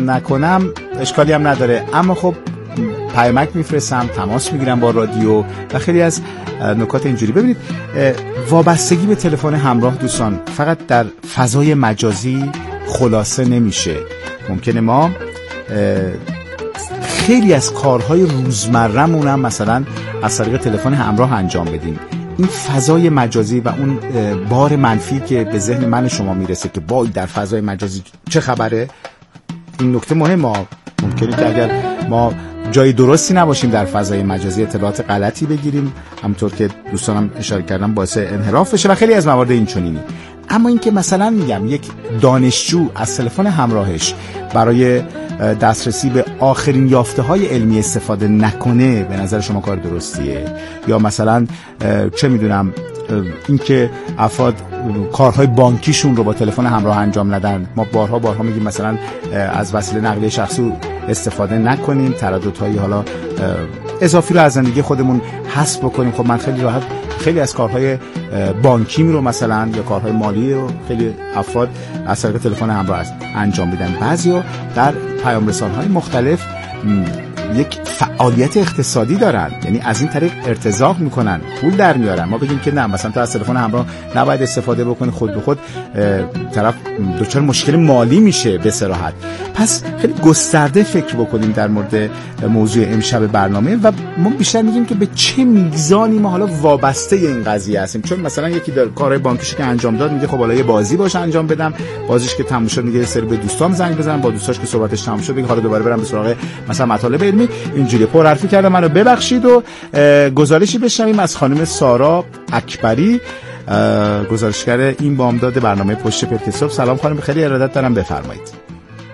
نکنم اشکالی هم نداره، اما خب پیامک میفرستم، تماس میگیرم با رادیو و خیلی از نکات اینجوری. ببینید وابستگی به تلفن همراه دوستان فقط در فضای مجازی خلاصه نمیشه. ممکنه ما خیلی از کارهای روزمره‌مون هم مثلا از طریق تلفن همراه انجام بدیم. این فضای مجازی و اون بار منفی که به ذهن من شما میرسه که وای در فضای مجازی چه خبره، این نکته مهمه. ممکنه که اگر ما جای درستی نباشیم در فضای مجازی اطلاعات غلطی بگیریم، همونطور که دوستانم اشاره کردم باعث انحراف بشه و خیلی از موارد این چنینی. اما اینکه مثلا میگم یک دانشجو از تلفن همراهش برای دسترسی به آخرین یافته‌های علمی استفاده نکنه، به نظر شما کار درستیه؟ یا مثلا چه میدونم اینکه افراد کارهای بانکیشون رو با تلفن همراه انجام ندن. ما بارها میگیم مثلا از وسیله نقلیه شخصی استفاده نکنیم، ترددهایی حالا اضافی رو از زندگی خودمون حذف بکنیم. خب من خیلی راحت خیلی از کارهای بانکیم رو مثلا یا کارهای مالی رو خیلی افراد از طریق تلفن همراه انجام میدن. بعضیا در پیام رسان‌های مختلف یک فعالیت اقتصادی دارن، یعنی از این طریق ارتزاق میکنن، پول در میارن. ما بگیم که نه مثلا تو از تلفن همراه نباید استفاده بکنی، خود به خود طرف دچار مشکل مالی میشه به صراحت. پس خیلی گسترده فکر بکنیم در مورد موضوع امشب برنامه و ما بیشتر میگیم که به چه میزانی ما حالا وابسته این قضیه هستیم. چون مثلا یکی در کارهای بانکیش که انجام داد میگه خب حالا یه بازی باشه انجام بدم، بازیش که تموم شد میگه سری به دوستام زنگ بزنم، با دوستاش که صحبتش تموم شد میگه حالا دوباره برم به سراغ مثلا مطالب علمی. اینجوری پرحرفی کردم، منو ببخشید. و گزارشی بشنویم از خانم سارا اکبری، گزارشگر این بامداد برنامه پشت پرکسوب. سلام خانم، خیلی ارادت دارم، بفرمایید.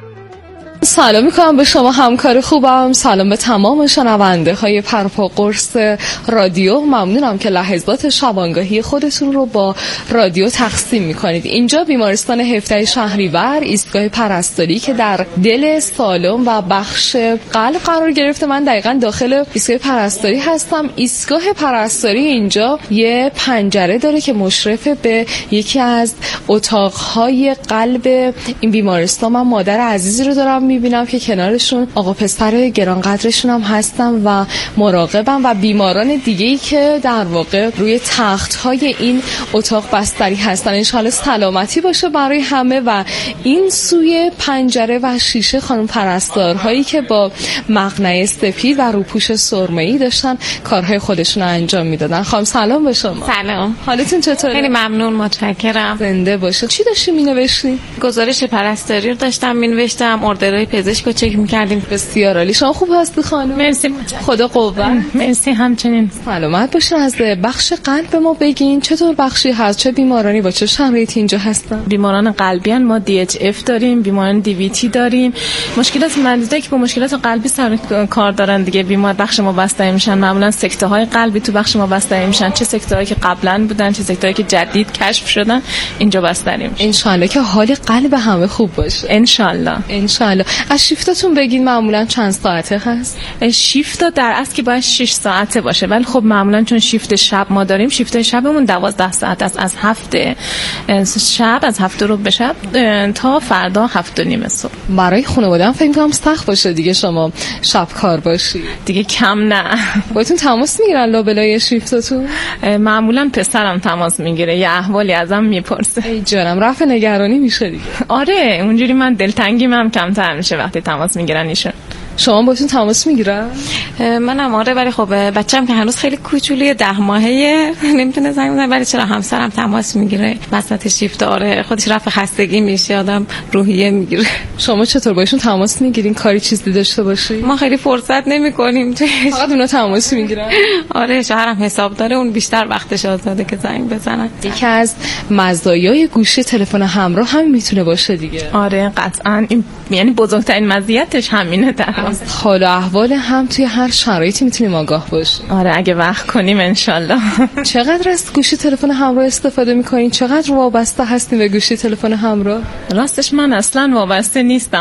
سلام میکنم به شما همکار خوبم، سلام به تمام شنونده های پرپا قرص رادیو. ممنونم که لحظات شبانگاهی خودتون رو با رادیو تقسیم میکنید. اینجا بیمارستان 17 شهریور، ایستگاه پرستاری که در دل سالن و بخش قلب قرار گرفته. من دقیقاً داخل ایستگاه پرستاری هستم. ایستگاه پرستاری اینجا یه پنجره داره که مشرف به یکی از اتاقهای قلب این بیمارستان. من مادر عزیزی رو دارم میبینم که کنارشون آقا پسر گرانقدرشون هم هستم و مراقبم و بیماران دیگه‌ای که در واقع روی تخت‌های این اتاق بستری هستن. انشالله سلامتی باشه برای همه. و این سوی پنجره و شیشه خانم پرستارهایی که با مقنعه سپید و روپوش سرمه‌ای داشتن کارهای خودشون رو انجام میدادن. خانم سلام به شما. سلام، حالتون چطوره؟ خیلی ممنون، متشکرم. زنده باشه. چی داشتی مینوشتی؟ گزارش پرستاری رو داشتم مینوشتم، اوردرهای پزشک رو چک می‌کردیم. بسیار عالی. شما خوب هستی خانم؟ مرسی، خدا قوت. مرسی، همچنین. سلامت باشین. از بخش قلب ما بگین چطور بخشی هست، چه بیمارانی با چه شرایطی اینجا هستن؟ بیماران قلبی ما DHF داریم، بیماران DVT داریم. مشکلات مریضایی که با مشکلات قلبی سر کار دارن دیگه بیمار بخش ما بستری میشن. معمولا سکته قلبی تو بخش ما بستری میشن، چه سکته‌هایی که قبلا بودن چه سکته‌هایی که جدید کشف شدن اینجا بستری میشن. ان شاءالله که حال قلب همه خوب باشه. ان شاءالله. ان شاءالله. از شیفتاتون بگین معمولا چند ساعته هست؟ شیفت در اصل که باید 6 ساعته باشه، ولی خب معمولا چون شیفت شب ما داریم، شیفت شبمون 12 ساعت است، از هفته شب از 7 رو به شب تا فردا 7:30 صبح. برای خانواده هم فکر کنم سخت باشه دیگه شما شب کار باشی. دیگه کم نه. باهاتون تماس میگیرن لابلای شیفتاتون؟ معمولا پسرم تماس میگیره، یه احوالی ازم میپرسه. ای جانم، رفع نگرانی میشه دیگه. آره اونجوری من دلتنگیم هم کمتر میشه وقتی تماس میگیرن ایشون. شما باشون تماس میگیرن؟ منم آره، ولی خب بچه‌م که هنوز خیلی کوچولیه، 10 ماهه، نمیتونه زنگ بزنه، ولی چرا همسرم تماس میگیره وسط شیفت. آره خودش رفع خستگی میشه، آدم روحیه میگیره. شما چطور باشون تماس میگیرین؟ کاری چیزی داشته باشی؟ ما خیلی فرصت نمیکنیم، فقط اونا تماس میگیرن. آره شوهرم حساب داره، اون بیشتر وقتش آزاده که زنگ بزنن. یکی از مزایای گوشی تلفن همراه هم میتونه باشه دیگه. آره قطعاً، این یعنی بزرگترین مزیتش همینه در سلام. حال و احوال هم توی هر شرایطی میتونیم آگاه باشیم. آره اگه وقت کنیم انشالله. چقدر از گوشی تلفن همراه استفاده میکنین؟ چقدر وابسته هستین به گوشی تلفن همراه؟ راستش من اصلا وابسته نیستم.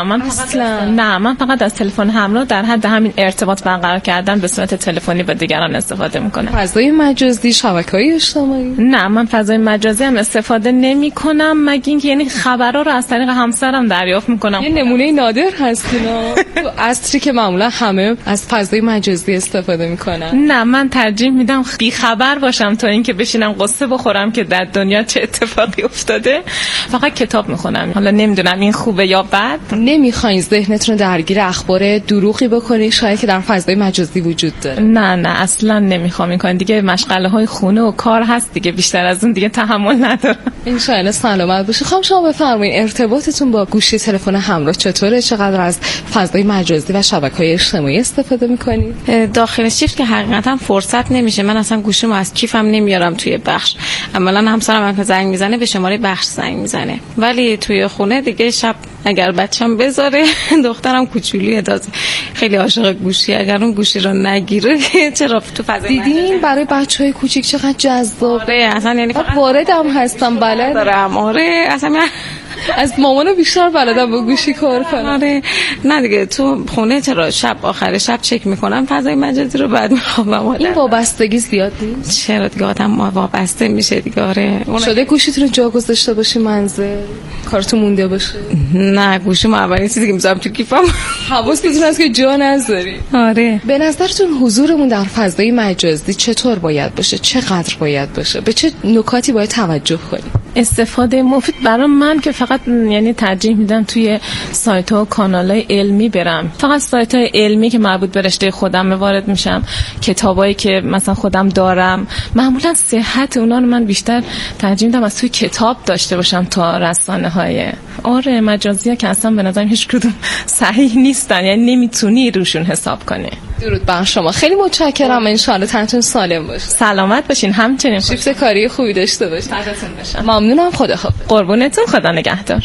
من فقط از تلفن همراه در حد همین ارتباط برقرار کردن به صورت تلفنی با دیگران استفاده میکنم. فضای مجازی، شبکه‌های اجتماعی؟ نه من فضای مجازی هم استفاده نمیکنم، مگه اینکه یعنی خبرها رو از طریق همسرم دریافت میکنم. یه نمونه نادر هستینا. عصری که معمولا همه از فضای مجازی استفاده میکنن. نه من ترجیح میدم بی خبر باشم تا اینکه بشینم قصه بخورم که در دنیا چه اتفاقی افتاده. فقط کتاب میخونم. حالا نمیدونم این خوبه یا بد. نمیخواین ذهنتون رو درگیر اخبار دروغی بکنین شاید که در فضای مجازی وجود داره؟ نه اصلا نمیخوام این کارو. دیگه مشغله های خونه و کار هست دیگه، بیشتر از اون دیگه تحمل ندارم. ان شاء الله سلامت باشی. خواهم شما بفرمایید ارتباطتون با گوشی تلفن همراه چطوره؟ چقدر از فضای مجازی و شبکه‌های اجتماعی استفاده می‌کنید؟ داخل شیفت که حقیقتا فرصت نمیشه. من اصلا گوشیمو از کیفم نمیارم توی بخش. عملاً همسرم هم که زنگ میزنه به شماره بخش زنگ میزنه. ولی توی خونه دیگه شب اگر بچه‌م بذاره، دخترم کوچولیه تازه خیلی عاشق گوشی، اگر اون گوشی رو نگیره چرا تو فضای دیدین برای بچهای کوچیک چقدر جذابه. اصلا یعنی واردم هستم بلد دارم. آره اصلا من از مامانو بیشتر بلدم با گوشی کار کنم. آره نه دیگه تو خونه چرا شب آخر شب چک میکنم فضای مجازی رو، بعد میخوام. این وابستگی زیاد نیست؟ چرا دیگه آدم وابسته میشه دیگه. آره شده گوشیتون رو جا گذاشته باشی منزل کارتون مونده باشه؟ نه گوشیمو اولین چیزی که میذارم تو کیفم. حواستون هست که جا نذاری. آره به نظرتون حضورمون در فضای مجازی چطور باید باشه؟ چقدر باید باشه؟ به چه نکاتی باید توجه کنیم؟ استفاده مفید برای من که فقط یعنی ترجیح میدم توی سایت ها و کانال های علمی برم. فقط سایت های علمی که مربوط به رشته خودم وارد میشم، کتابایی که مثلا خودم دارم. معمولا صحت اونا رو من بیشتر ترجیح میدم از توی کتاب داشته باشم تا رسانه های آره مجازی ها که اصلا به نظرم هیچ کدوم صحیح نیستن، یعنی نمیتونی روشون حساب کنی. درود بر شما، خیلی متشکرم. ان شاء الله تنتون سالم باشه. سلامت باشین. همچنین شیفت کاری خوبی داشته باشین. سعادتتون باشم. ممنونم. خدا حافظ. قربونتون. خدا نگهدار.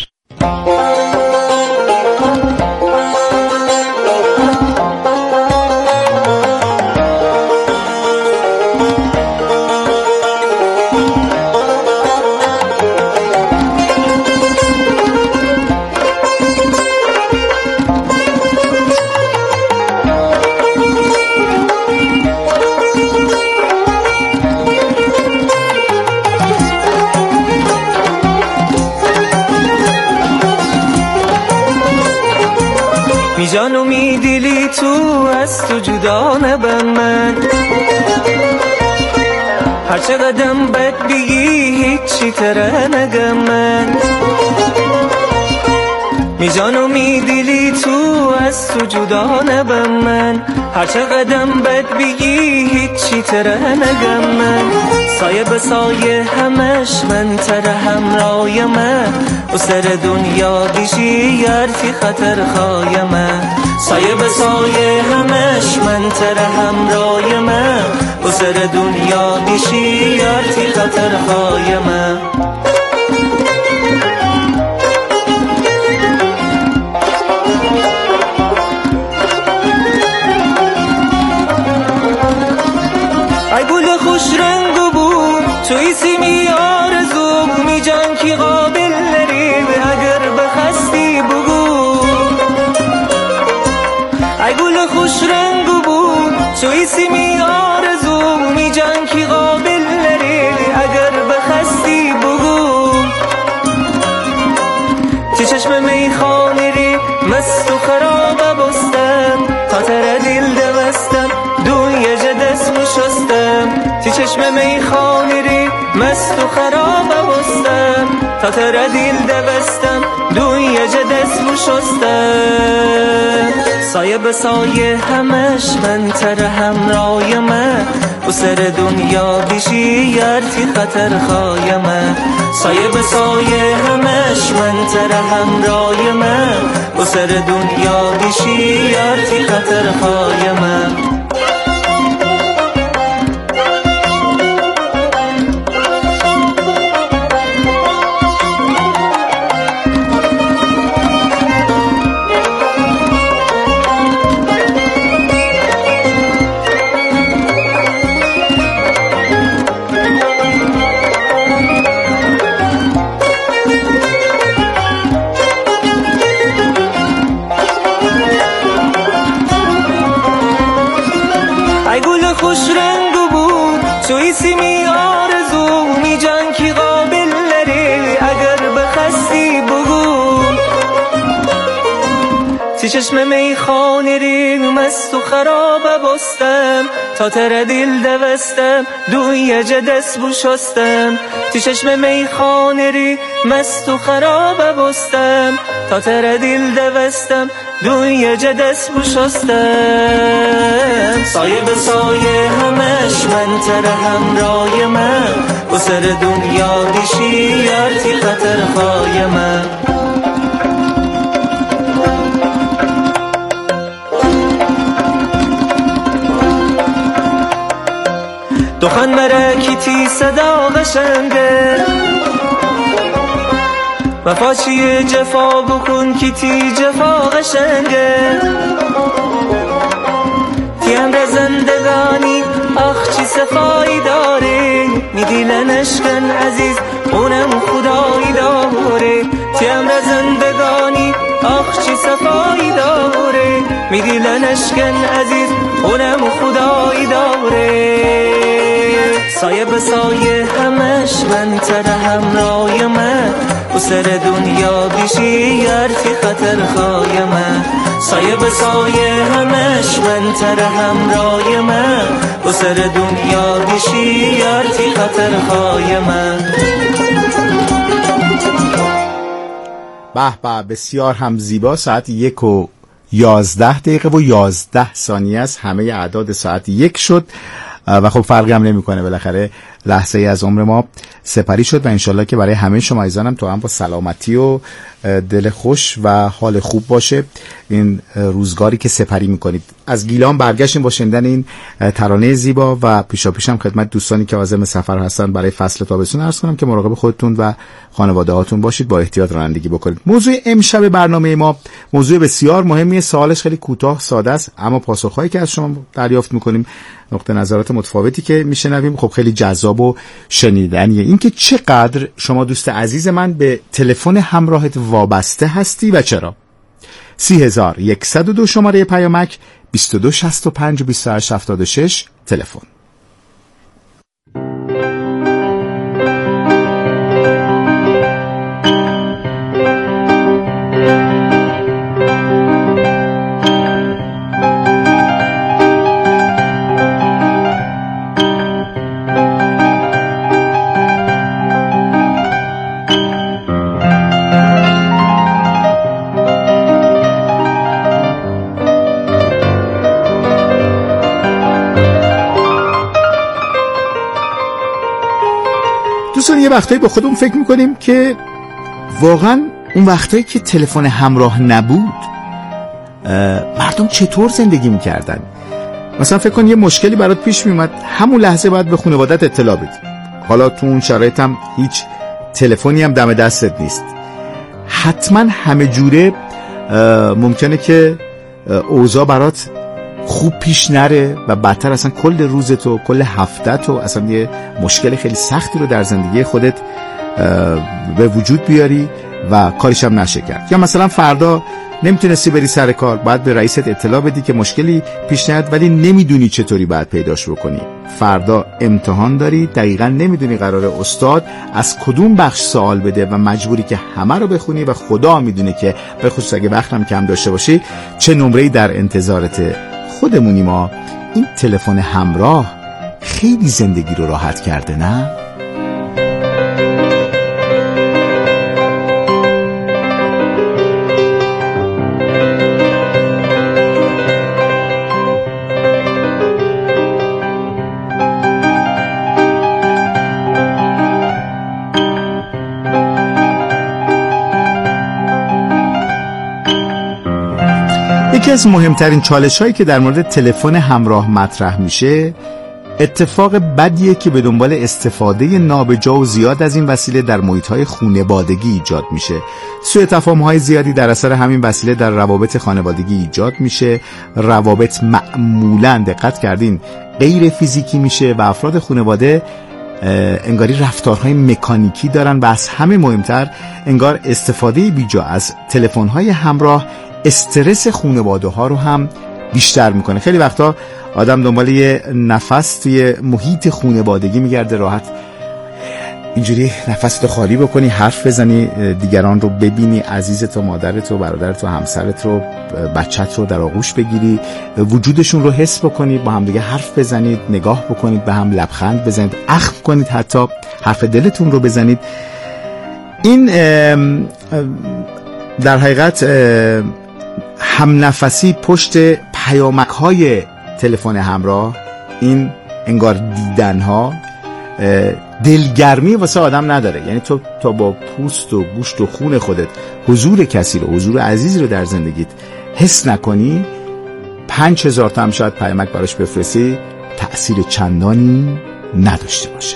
جانو میدیلی تو از تو جدا نبم من، هر چه قدم بد بگی هیچی تره نگم من. می جانو میدیلی تو از تو جدا نبم من، هر چه قدم بد بگی هیچی تره نگم من. سایه به سایه همش من تره همرای من، و سر دنیا دیشی یرتی خطر خای من. سایه به سایه همش من تره همرای من، و سر دنیا دیشی یرتی خطر خای من. ای گل خوش رنگ و بو توی سیمی آرزو، می جان کی قابل نری اگر بخستی بگو. ای گل خوش رنگ و بو توی سیمی آرزو، می جان کی قابل نری اگر بخستی بگو. چه چشم میخانه ری مست و خراب بستم، تا تر دل دوستم دنیا جدس و شستم. چه چشم میخانه ری مست و خراب بستم، تا تر دل دوستم دنیا جدس و شستم. سایه به سایه همش من تر همرای من، و سر دنیا بیشی یرتی خطر خای من. سایه به سایه همش من تر همرای من، و سر دنیا بیشی یرتی خطر خای من. چشم میخانه ری مست و خراب بستم تا تر دل دوستم دوی جدس بوشستم تی چشم میخانه ری مست و خراب بستم تا تر دل دوستم دوی جدس بوشستم سایه به سایه همش من تر همراه من و سر دنیا دیشی یارتی خطر خواهی من دخان مرکیتی صدا قشنگه وفا چیه جفا بکن کیتی جفا قشنگه تیم را زندگانی آخ چی صفایی داره میدی لنشکن عزیز اونم خدایی داره تیم را زندگانی آخ چی صفایی داره میدی لنشکن عزیز اونم خدایی داره سایه به سایه همش من تر همراه من و سر دنیا بیشی یارتی خطر خواهی من سایه به سایه همش من تر همراه من و سر دنیا بیشی یارتی خطر خواهی من به به بسیار هم زیبا. ساعت 1:11 و 11 ثانیه است. همه اعداد ساعت 1 شد و خب فرقی هم نمیکنه، بالاخره لحظه ای از عمر ما سپری شد و انشالله که برای همه شما عزیزانم تو هم با سلامتی و دل خوش و حال خوب باشه این روزگاری که سپری میکنید. از گیلان برگشتیم با شنیدن این ترانه زیبا و پیشاپیشم خدمت دوستانی که عازم سفر هستن برای فصل تابستون عرض کنم که مراقب خودتون و خانواده هاتون باشید، با احتیاط رانندگی بکنید. موضوع امشب برنامه ما موضوع بسیار مهمیه، سوالش خیلی کوتاه ساده است اما پاسخهایی که از شما دریافت میکنیم، نقطه نظرات متفاوتی که میشنویم خب خیلی جذاب و شنیدنیه. این که چقدر شما دوست عزیز من به تلفن همراهت وابسته هستی و چرا. 30102 شماره پیامک 2265 2876 تلفن. دوستان یه وقتایی با خودمون فکر میکنیم که واقعا اون وقتایی که تلفن همراه نبود مردم چطور زندگی میکردن. مثلا فکر کن یه مشکلی برات پیش میومد، همون لحظه باید به خانوادت اطلاع بدی. حالا تو اون شرایط هم هیچ تلفنی هم دم دستت نیست، حتما همه جوره ممکنه که اوضاع برات خوب پیش نره و بدتر اصلا کل روزتو کل هفته‌تو اصلا یه مشکل خیلی سختی رو در زندگی خودت به وجود بیاری و کارش هم نشه کرد. یا مثلا فردا نمیتونستی بری سر کار، باید به رئیست اطلاع بدی که مشکلی پیش نیاد ولی نمیدونی چطوری باید پیداش بکنی. فردا امتحان داری، دقیقاً نمیدونی قراره استاد از کدوم بخش سوال بده و مجبوری که همه رو بخونی و خدا میدونه که به خصوص اگه وقتم کم داشته باشی چه نمره‌ای در انتظارته. خودمونی ما. این تلفن همراه خیلی زندگی رو راحت کرده، نه؟ یکی از مهمترین چالش‌هایی که در مورد تلفن همراه مطرح میشه اتفاق بدیه که به دنبال استفاده نابجا و زیاد از این وسیله در محیط‌های خانوادگی ایجاد میشه. سوء تفاهم‌های زیادی در اثر همین وسیله در روابط خانوادگی ایجاد میشه. روابط معمولاً دقت کردین غیر فیزیکی میشه و افراد خانواده انگاری رفتارهای مکانیکی دارن و از همه مهمتر انگار استفاده بیجا از تلفن‌های همراه استرس خانواده ها رو هم بیشتر میکنه. خیلی وقتا آدم دنبال یه نفس توی محیط خانوادگی میگرده راحت. اینجوری نفستو خالی بکنی، حرف بزنی، دیگران رو ببینی، عزیزتو، مادرتو، برادرتو، همسرت رو، بچت رو در آغوش بگیری، وجودشون رو حس بکنی، با هم دیگه حرف بزنید، نگاه بکنید به هم، لبخند بزنید، اخم کنید، حتی حرف دلتون رو بزنید. این در حقیقت هم نفسی پشت پیامک های تلفن همراه، این انگار دیدنها دلگرمی واسه آدم نداره. یعنی تو تا با پوست و گوشت و خون خودت حضور کسی رو، حضور عزیزی رو در زندگیت حس نکنی، 5000 تا هم شاید پیامک براش بفرستی، تأثیر چندانی نداشته باشه.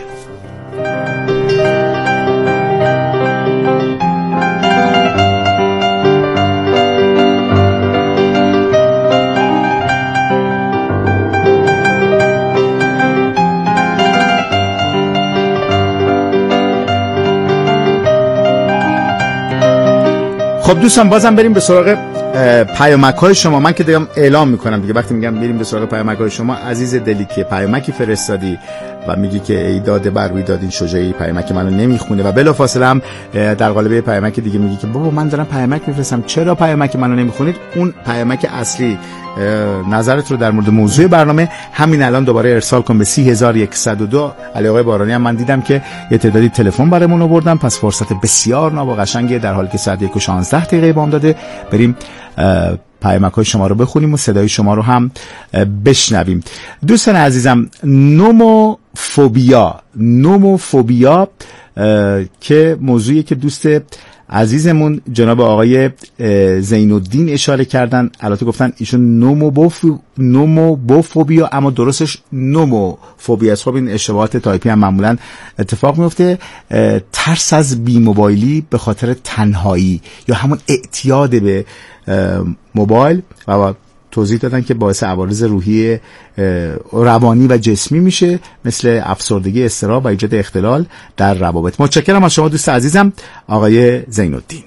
خب دوستان، بازم بریم به سراغ پیامک‌های شما. من که دیگه اعلام میکنم دیگه، وقتی میگم بریم به سراغ پیامک‌های شما، عزیز دلی که پیامکی فرستادی و میگی که ای داده بر روی داد این شجاعی، پیامک منو نمیخونه، و بلافاصله هم در قالب پیامک دیگه میگی که بابا من دارم پیامک میفرستم، چرا پیامک منو نمیخونید؟ اون پیامک اصلی نظرت رو در مورد موضوع برنامه همین الان دوباره ارسال کن به 30102. علی آقای بارانی هم من دیدم که یه تعدادی تلفن برامون آوردن، پس فرصت بسیار ناب و قشنگه در حالی که ساعت 1:16 بام داده بریم پیامک‌های شما رو بخونیم و صدای شما رو هم بشنویم. دوستان عزیزم، نوموفوبیا که موضوعی که دوست عزیزمون جناب آقای زین الدین اشاره کردن، البته گفتن ایشون نوموفوبیا، اما درستش نوموفوبیا است. خب این اشتباهات تایپی هم معمولا اتفاق میفته. ترس از بی موبایلی به خاطر تنهایی یا همون اعتیاد به موبایل، و توضیح دادن که باعث عوارض روحی روانی و جسمی میشه، مثل افسردگی، اضطراب و ایجاد اختلال در روابط. متشکرم از شما دوست عزیزم آقای زین الدین.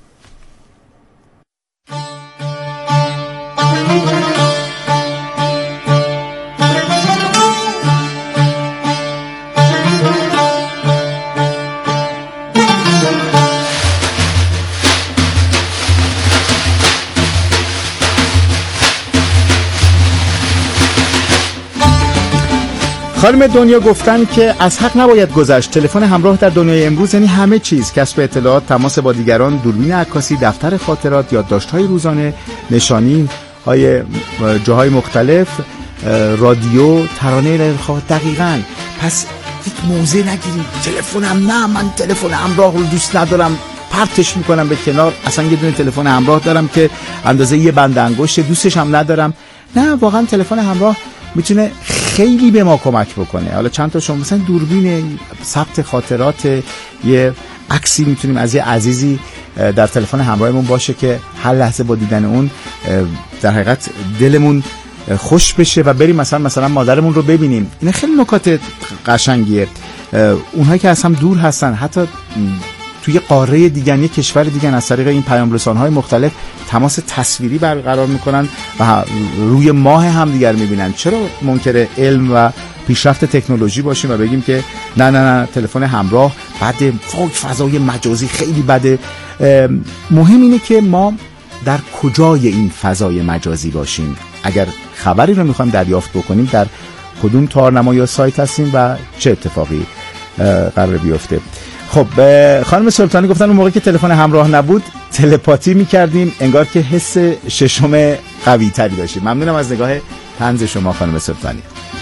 خانم دنیا گفتن که از حق نباید گذشت. تلفن همراه در دنیای امروز یعنی همه چیز: کسب اطلاعات، تماس با دیگران، دوربین عکاسی، دفتر خاطرات، یادداشت‌های روزانه، نشانی های جاهای مختلف، رادیو، ترانه رخواه. دقیقاً. پس یک موضع نگیریم تلفنم، نه من تلفن همراه رو دوست ندارم، پرتش میکنم به کنار، اصلا یه دونه تلفن همراه دارم که اندازه یه بند انگشت، دوستش هم ندارم. نه، واقعا تلفن همراه میتونه خیلی به ما کمک بکنه. حالا چند تا شما مثلا دوربین، ثبت خاطرات، یه عکسی میتونیم از یه عزیزی در تلفن همراهمون باشه که هر لحظه با دیدن اون در حقیقت دلمون خوش بشه و بریم مثلا مادرمون رو ببینیم. این خیلی نکات قشنگیه. اونهایی که از هم دور هستن، حتی توی قاره دیگه، یک کشور دیگه، از طریق این پیام رسان‌های مختلف تماس تصویری برقرار میکنن و روی ماه هم دیگر میبینن. چرا منکر علم و پیشرفت تکنولوژی باشیم و بگیم که نه تلفن همراه بده، فضای مجازی خیلی بده؟ مهم اینه که ما در کجای این فضای مجازی باشیم. اگر خبری رو میخوایم دریافت بکنیم، در کدوم تارنما یا سایت هستیم و چه اتفاقی قرار بیفته. خب خانم سلطانی گفتن اون موقع که تلفن همراه نبود تلپاتی میکردیم، انگار که حس ششم قوی تری داشتیم. ممنونم از نگاه طنز شما خانم سلطانی.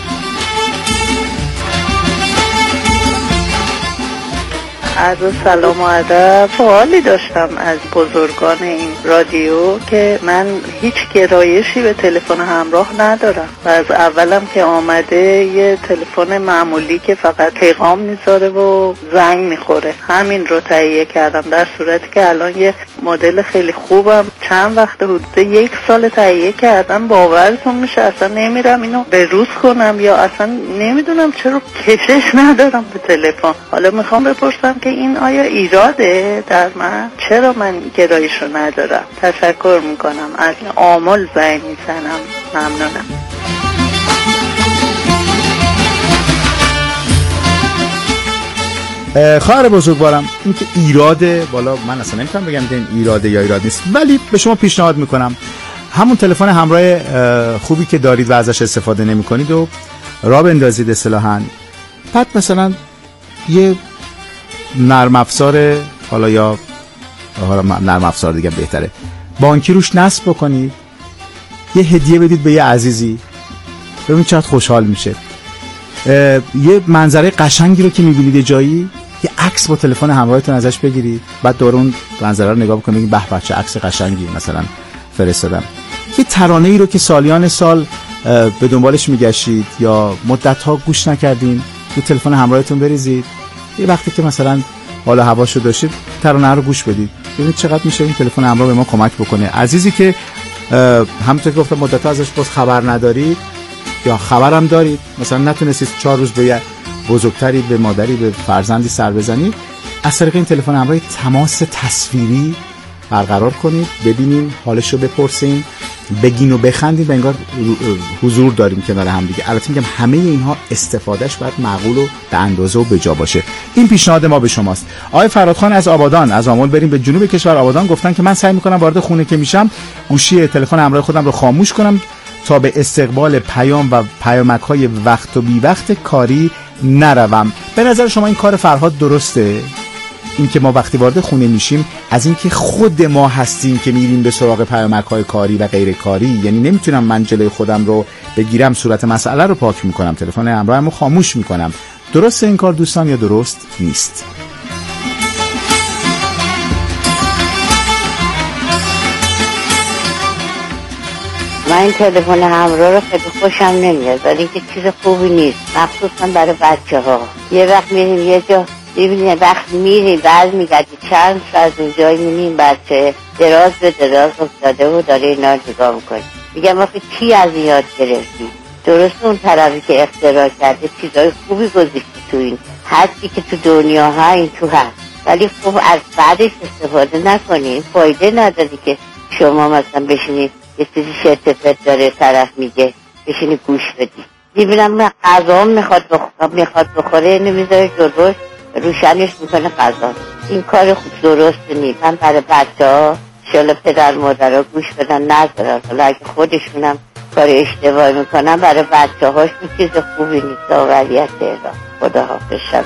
عرض سلام و ادب. سوالی داشتم از بزرگان این رادیو که من هیچ گرایشی به تلفن همراه ندارم و از اولم که آمده یه تلفن معمولی که فقط پیغام میذاره و زنگ میخوره، همین رو تهیه کردم، در صورتی که الان یه مدل خیلی خوبم چند وقت حدود 1 سال تهیه کردم. باورتون میشه اصلا نمیرم اینو به روز کنم یا اصلا نمیدونم چرا کشش ندارم به تلفن. حالا میخوام بپرسم که این آیا ایراده در من؟ چرا من گرایش رو ندارم؟ تشکر میکنم، از آمل زنگ میزنم. ممنونم. خواهر بزرگوارم، این که ایراده، بالا من اصلا نمیتونم بگم این ایراده یا ایراد نیست، ولی به شما پیشنهاد میکنم همون تلفن همراه خوبی که دارید و ازش استفاده نمیکنید و راه بندازید اصطلاحاً. بعد مثلا یه نرم افزار، حالا یا نرم افزار دیگه بهتره، بانکی روش نصب بکنید، یه هدیه بدید به یه عزیزی، ببین چقدر خوشحال میشه. یه منظره قشنگی رو که میبینید جایی، یه عکس با تلفن همراهتون ازش بگیرید، بعد دور اون منظره رو نگاه بکنید، به به چه عکس قشنگی مثلا فرستادم. یه ترانه ای رو که سالیان سال به دنبالش میگشتید یا مدت‌ها گوش نکردین، رو تلفن همراهتون بریزید، یه وقتی که مثلا حالا هواشو داشتید ترانه رو گوش بدید، ببینید چقدر میشه این تلفن همراه به ما کمک بکنه. عزیزی که همونطور که گفتم مدت‌ها ازش باز خبر ندارید یا خبرم دارید، مثلا نتونستید 4 روز به بزرگتری، به مادری، به فرزندی سر بزنید، از طریق این تلفن همراه تماس تصویری برقرار کنید، ببینین، حالش رو بپرسین، بگین و بخندین، انگار حضور داریم کنار هم دیگه. البته میگم همه اینها استفادهش باید معقول و به اندازه و به جا باشه. این پیشنهاد ما به شماست. آقای فرادخان از آبادان، از آمل بریم به جنوب کشور آبادان، گفتن که من سعی میکنم وارد خونه که میشم گوشی تلفن همراه خودم رو خاموش کنم تا به استقبال پیام و پیامک‌های وقت و بی وقت کاری نروم. به نظر شما این کار فرهاد درسته؟ این که ما وقتی وارد خونه میشیم از این که خود ما هستیم که میریم به سراغ پیامک‌های کاری و غیر کاری، یعنی نمیتونم من جلوی خودم رو بگیرم، صورت مسئله رو پاک میکنم، تلفن همراهمو خاموش میکنم. درسته این کار دوستان یا درست نیست؟ من این تلفن همراه رو خیلی خوشم نمیاد، ولی اینکه چیز خوبی نیست، مخصوصا برای بچه‌ها. یه وقت میریم یه جا، ببینید وقت میریم برمیگردی چند ساعت اونجایی میبینیم بچه دراز به دراز افتاده و داره اینا رو نگاه میکنه. میگم آخه کی از یاد گرفتی؟ درست اون طرفی که اختراع کرده چیزای خوبی گذاشته تو این، هرچی که تو دنیا ها این تو هست، ولی خب از بعدش استفاده نکنی، فایده نداری که شما مثلا بشینی یه چیزی شرط داره طرف میگه بشینی گوش بدی. میبینم غذا میخواد بخوره نمیذاره جلوش، روشنش میکنه غذا. این کار خوب درست نیست. من برای بچه‌ها شالا پدر مادرها گوش بدن نذارن، حالا اگه خودشونم کار اشتباه میکنن برای بچه‌هاش چیز خوبی نیست. ولیت الله، خدا حافظ شب.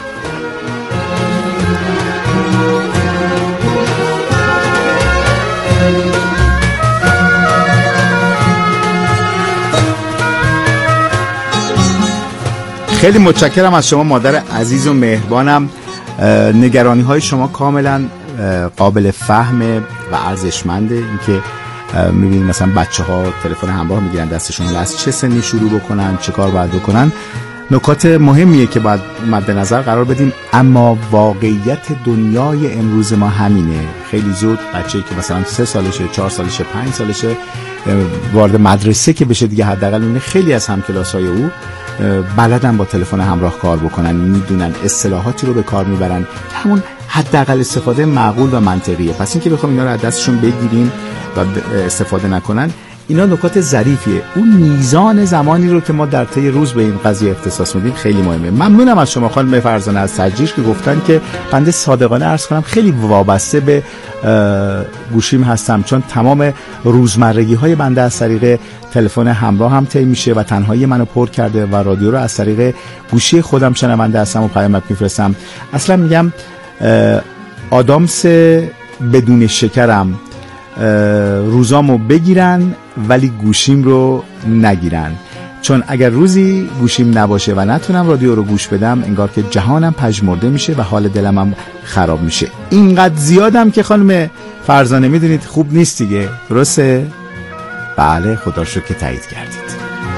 خیلی متشکرم از شما مادر عزیز و مهربانم. نگرانی های شما کاملا قابل فهمه و ارزشمنده. اینکه میبینید مثلا بچه ها تلفن همراه میگیرن دستشون، از چه سنی شروع بکنن، چه کار باید بکنن، نکات مهمیه که باید مد نظر قرار بدیم. اما واقعیت دنیای امروز ما همینه. خیلی زود بچه‌ای که مثلا 3 سالشه، 4 سالشه، 5 سالشه وارد مدرسه که بشه دیگه، حداقل اون خیلی از همکلاس‌های او بلدن با تلفن همراه کار بکنن، میدونن اصطلاحاتی رو به کار میبرن، همون حداقل استفاده معقول و منطقیه. پس اینکه بخوام اینا رو از دستشون بگیریم و استفاده نکنن، اینا نکات ظریفیه. اون میزان زمانی رو که ما در طی روز به این قضیه اختصاص میدیم خیلی مهمه. ممنونم از شما خانم فرزانه از سرجیش که گفتن که بنده صادقانه عرض کنم خیلی وابسته به گوشیم هستم، چون تمام روزمرگی های بنده از طریق تلفن همراه هم طی میشه و تنهایی منو پر کرده و رادیو رو از طریق گوشی خودم شنونده هستم و پیامک میفرستم. اصلا میگم آدامس بدون شکرم، روزامو بگیرن ولی گوشیم رو نگیرن، چون اگر روزی گوشیم نباشه و نتونم رادیو رو گوش بدم انگار که جهانم پژمرده میشه و حال دلم هم خراب میشه. اینقدر زیادم که خانم فرزانه میدونید خوب نیست دیگه، درسته؟ بله، خدا شکر که تایید کردید.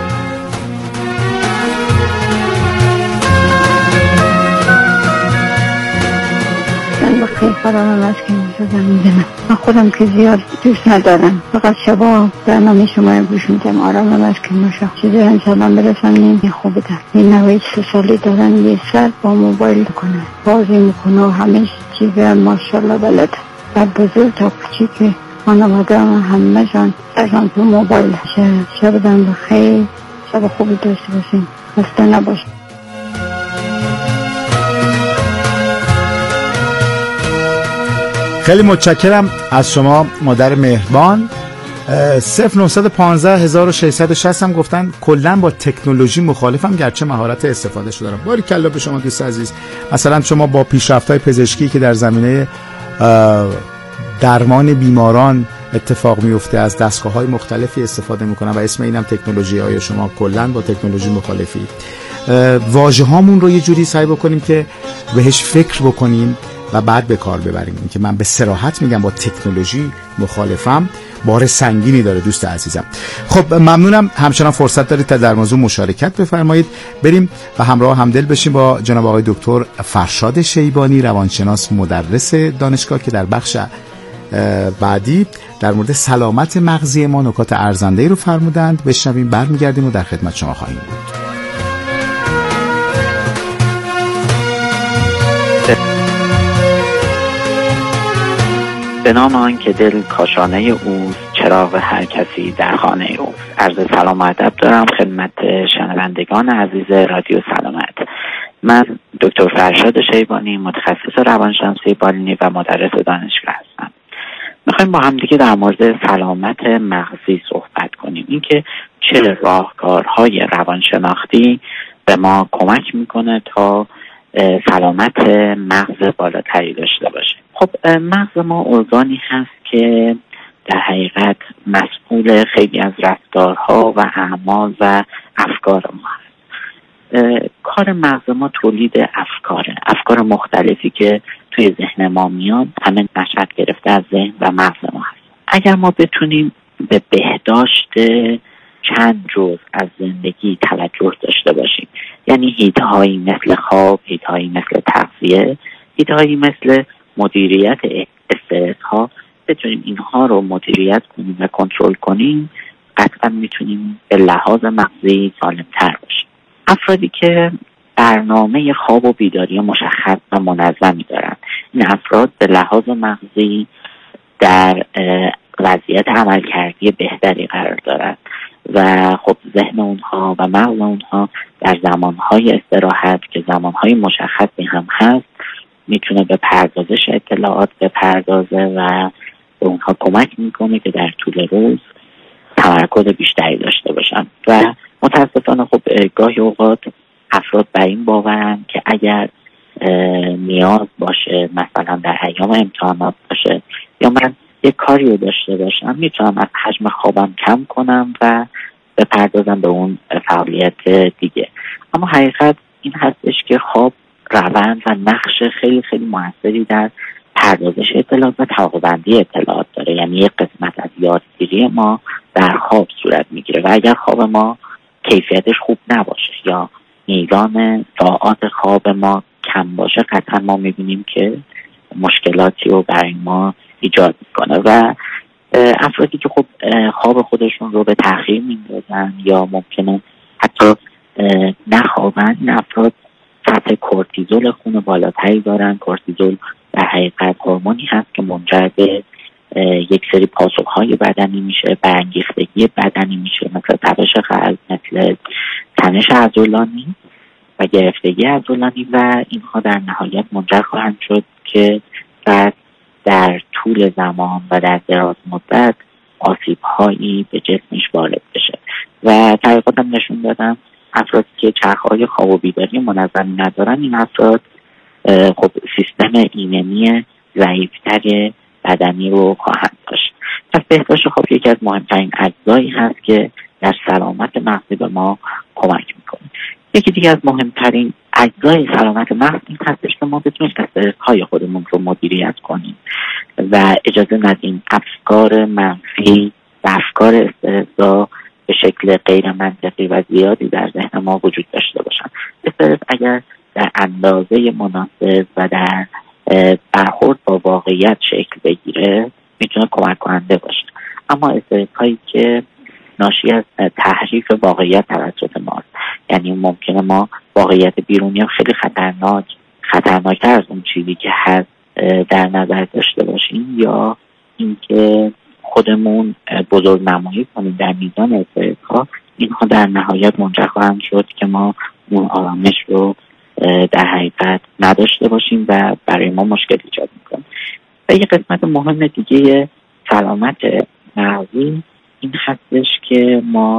خودم از که میزنم. من خودم که زیاد دوست ندارم، فقط شبا برنامه شما گوش میدم، آرامم از که ماشا چیزی انسان برسن نمی خوب بدن. این نوعی 3 سالی دارن یه سر با موبایل کنه، بازی میکنه و همه چیز ماشالله بلد، و بزرگ تا کچی که خانواده همه جان ازان تو موبایل. شبتان بخیر، شب خوبی داشته باشین، خسته نباشین. خیلی متشکرم از شما مادر مهربان. 0915 هم گفتن کلا با تکنولوژی مخالفم، گرچه مهارت استفادهش دارم. باریکلا به شما دوست عزیز. مثلا شما با پیشرفت‌های پزشکی که در زمینه درمان بیماران اتفاق میفته از دستگاه‌های مختلفی استفاده میکنن و اسم اینم تکنولوژی‌های شما کلا با تکنولوژی مخالفی. واژه‌هامون رو یه جوری سعی بکنیم که بهش فکر بکنیم و بعد به کار ببریم. این که من به صراحت میگم با تکنولوژی مخالفم بار سنگینی داره دوست عزیزم. خب ممنونم، همچنان فرصت دارید تا در موضوع مشارکت بفرمایید. بریم و همراه همدل بشیم با جناب آقای دکتر فرشاد شیبانی، روانشناس مدرس دانشگاه، که در بخش بعدی در مورد سلامت مغزی ما نکات ارزنده‌ای رو فرمودند. بشنویم، برمیگردیم و در خدمت شما خواهیم بود. به نام آن که دل کاشانه اوست، چراغ هر کسی در خانه اوست. عرض سلام و ادب دارم خدمت شنوندگان عزیز رادیو سلامت. من دکتر فرشاد شیبانی، متخصص روانشناسی بالینی و مدرس دانشگاه هستم. میخوایم با هم دیگه در مورد سلامت مغزی صحبت کنیم. اینکه چه راهکارهای روانشناختی به ما کمک میکنه تا سلامت مغز بالاتری داشته باشه. خب مغز ما ارگانی هست که در حقیقت مسئول خیلی از رفتارها و اعمال و افکار ما هست. کار مغز ما تولید افکار مختلفی که توی ذهن ما میاد همه نشأت گرفته از ذهن و مغز ما هست. اگر ما بتونیم به بهداشت چند جزء از زندگی توجه داشته باشیم، یعنی حیطه‌هایی مثل خواب، حیطه‌هایی مثل تغذیه، حیطه‌هایی مثل مدیریت استرس‌ها، بتونیم اینها رو مدیریت کنیم و کنترل کنیم، قطعا میتونیم به لحاظ مغزی سالم‌تر باشیم. افرادی که برنامه خواب و بیداری مشخص و منظمی دارن، این افراد به لحاظ مغزی در وضعیت عملکردی بهتری قرار دارند و خب ذهن اونها و مغز اونها در زمانهای استراحت که زمانهای مشخصی هم هست میتونه به پردازش اطلاعات بپردازه و به اونها کمک میکنه که در طول روز تمرکز بیشتری داشته باشن. و متاسفانه خب گاهی اوقات افراد بر این باورن که اگر نیاز باشه، مثلا در ایام امتحانات باشه یا من یک کاری رو داشته باشم، میتونم از حجم خوابم کم کنم و بپردازم به اون فعالیت دیگه. اما حقیقت این هستش که خواب روند و نقش خیلی خیلی موثری در پردازش اطلاعات و طبقه‌بندی اطلاعات داره. یعنی یک قسمت از یادگیری ما در خواب صورت میگیره و اگر خواب ما کیفیتش خوب نباشه یا میزان ساعات خواب ما کم باشه، قطعا ما میبینیم که مشکلاتی رو برای ما ایجاد میکنه و افرادی که خب خواب خودشون رو به تأخیر میندازن یا ممکنه حتی نخوابن، این افراد سطح کورتیزول خون بالاتری دارن. کورتیزول در حقیقت هورمونی هست که منجر به یک سری پاسخهای بدنی میشه، برانگیختگی بدنی میشه، مثل تپش قلب، مثل تنش عضلانی و گرفتگی عضلانی و اینها در نهایت منجر خواهند شد که بعد در طول زمان و در دراز مدت آسیب‌هایی به جسمش وارد بشه. و تحقیقات هم نشون دادن افرادی که چرخه‌های خواب و بیداری منظمی ندارن، این افراد خب سیستم ایمنی ضعیف‌تر بدنی رو خواهند داشت. پس بهداشت خواب یکی از مهمترین اجزایی هست که در سلامت مغزی به ما کمک میکنه. یکی دیگه از مهمترین اجزای سلامت مغز این هستش که ما بتونیم استرس‌های خودمون رو مدیریت کنیم و اجازه ندیم افکار منفی و افکار استرس‌زا به شکل غیر منطقی و زیادی در ذهن ما وجود داشته باشن. استرس اگر در اندازه مناسب و در برخورد با واقعیت شکل بگیره میتونه کمک کننده باشه. اما استرس‌هایی که ناشی از تحریف واقعیت توسط ما، یعنی ممکنه ما واقعیت بیرونی رو خیلی خطرناکتر از اون چیزی که هست در نظر داشته باشیم، یا اینکه خودمون بزرگ نمایی کنیم در میزان استرس‌ها، اینها در نهایت منجر خواهند شد که ما اون آرامش رو در حقیقت نداشته باشیم و برای ما مشکل ایجاد میکنه. و یه قسمت مهم دیگه سلامت مغزی این هستش که ما